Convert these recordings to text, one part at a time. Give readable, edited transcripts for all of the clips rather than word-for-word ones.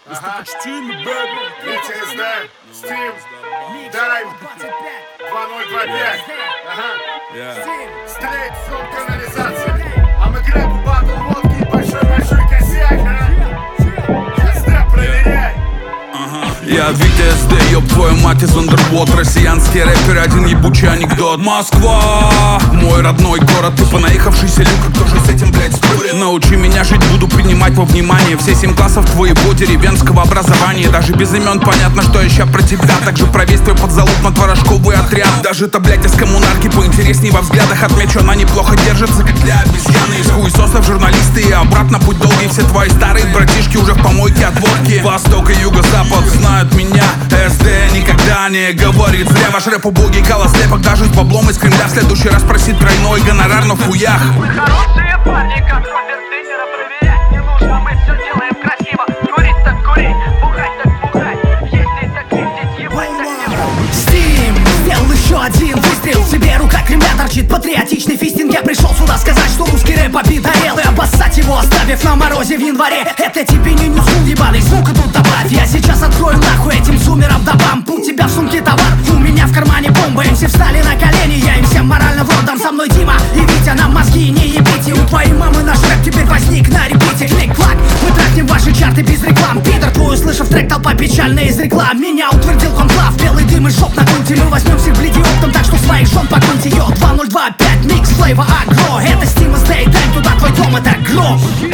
Ага. ВТСД, Steam, Дайм, 2025. Ага. Стрейт фронт канализации. А мы грэп, батл, водки и большой-большой косяк. СД, проверяй. Я ВТСД, ёб твою мать, из Underwater. Россиянский рэпер, один ебучий анекдот. Москва, мой родной город. Ты понаехавшийся люка, кто же с этим, блядь, спорит? Научи меня жить, буду принимать во внимание все 7 классов твоего деревенского образования. Даже без имен понятно, что я ща про тебя. Также про весь твой подзалупно-творожковый отряд. Даже та, блядь, из коммунарки поинтересней во взглядах. Отмечу, она неплохо держится, как для обезьяны. Из хуесосов журналисты и обратно путь долгий. Все твои старые братишки уже в помойке от водки. Восток и юго-запад знают меня. СД никогда не говорит зря. Ваш рэп убогий, калослепок. Даже с баблом из Кремля в следующий раз просит тройной гонорар, но в хуях. Мы хорошие парни, как Роберт Де Ниро. Проверять не нужно, мы все делаем красиво. Курить так курить, бухать так бухать. Ездить так ездить, ебать так ебать. Steam сделал еще один выстрел. В тебе рука Кремля торчит, патриотичный фистинг. Я пришел сюда сказать, что русский рэп обидорел, и обоссать его, оставив на морозе в январе. Это тебе не нюхнул ебаный, звука тут добавь. Я сейчас открою нахуй этим зумерам добам. У тебя в сумке товар, у меня в кармане бомба. Им все встали на колени, я им всем морально в рот дам. Со мной Дима и Витя, нам мозги не ебите. У твоей мамы наш рэп теперь возник на репите. Клик-клак, мы трахнем ваши чарты без реклам. Пидор твой, услышав трек, толпа печально изрекла. Меня утвердил конклав, белый дым и жоп на груди. Мы возьмем всех блиди оптом, так что своих жен покрути. Йо, 2025, микс, флейва, агро. Это Steam SD, дай туда твой дом, это гроб. Мы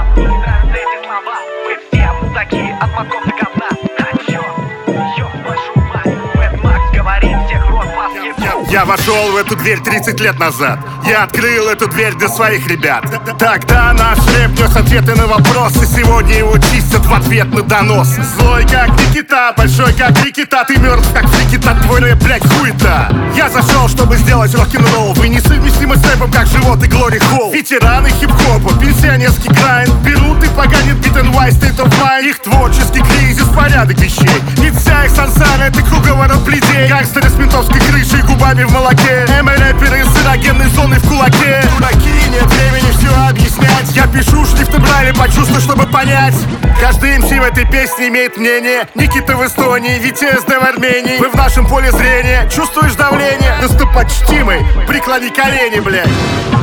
все мудаки от мозгов до говна. А чё? Ёб вашу мать, Мэтт Макс говорит, всех рот вас ебут. Я вошел в эту дверь 30 лет назад. Я открыл эту дверь для своих ребят. Тогда наш рэп нес ответы на вопросы. Сегодня его чистят в ответ на донос. Злой как Никита, большой как Никита. Ты мертв как Никита, твой рэп, блядь, хуета. Я зашел, чтобы сделать рок-н-ролл. Вы несовместимы с рэпом, как живот и Глори Холл. Ветераны хип-хопа, пенсионерский грайнд. Берут и поганят beat and white, state of mind. Их творческий кризис, порядок вещей. Ведь вся их сансара, это круговорот бледей. Гангстеры с ментовской крышей, губами в молоке. рэперы с эрогенной зоной в кулаке. Дураки, нет времени все объяснять. Я пишу шрифты Брайля, почувствуй, чтобы понять. Каждый МС в этой песне имеет мнение. Никита в Эстонии, ВТСД в Армении. Вы в нашем поле зрения, чувствуешь давление? Достопочтимый, преклони колени, блядь.